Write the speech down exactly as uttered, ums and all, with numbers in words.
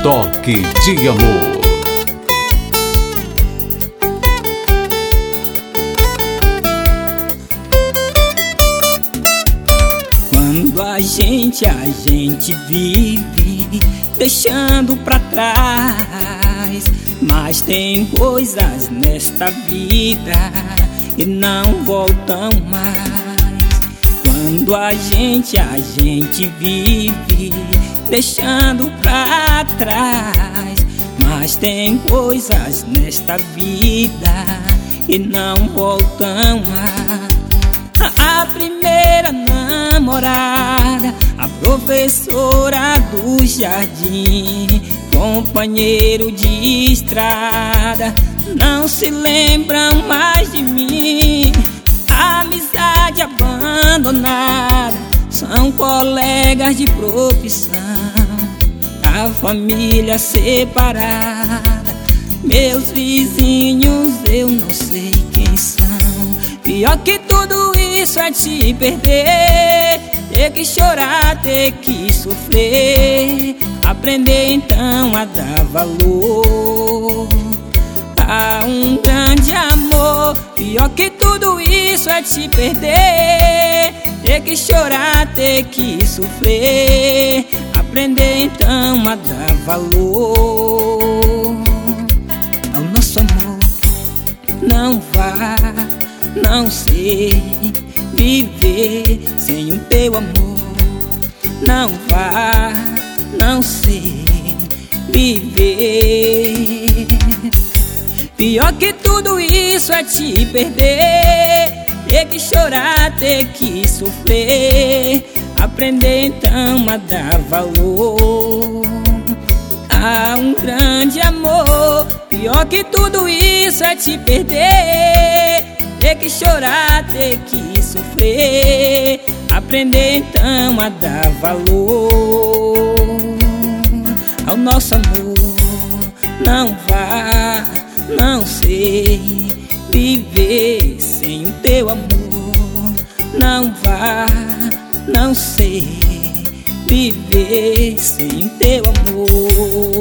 Toque de Amor. Quando a gente, a gente vive deixando pra trás, mas tem coisas nesta vida que não voltam mais. Quando a gente, a gente vive deixando pra trás, mas tem coisas nesta vida que não voltam mais. A primeira namorada, a professora do jardim, companheiro de estrada, não se lembram mais de mim. A amizade abandonada, são colegas de profissão, a família separada, meus vizinhos eu não sei quem são. Pior que tudo isso é te perder, ter que chorar, ter que sofrer, aprender então a dar valor a um grande amor. Pior que tudo isso é te perder, ter que chorar, ter que sofrer, aprender então a dar valor ao nosso amor. Não vá, não sei viver sem o teu amor. Não vá, não sei viver. Pior que tudo isso é te perder, ter que chorar, ter que sofrer, aprender então a dar valor a um grande amor. Pior que tudo isso é te perder, ter que chorar, ter que sofrer, aprender então a dar valor ao nosso amor. Não vá, não sei viver sem o teu amor. Não vá, não sei viver sem o teu amor.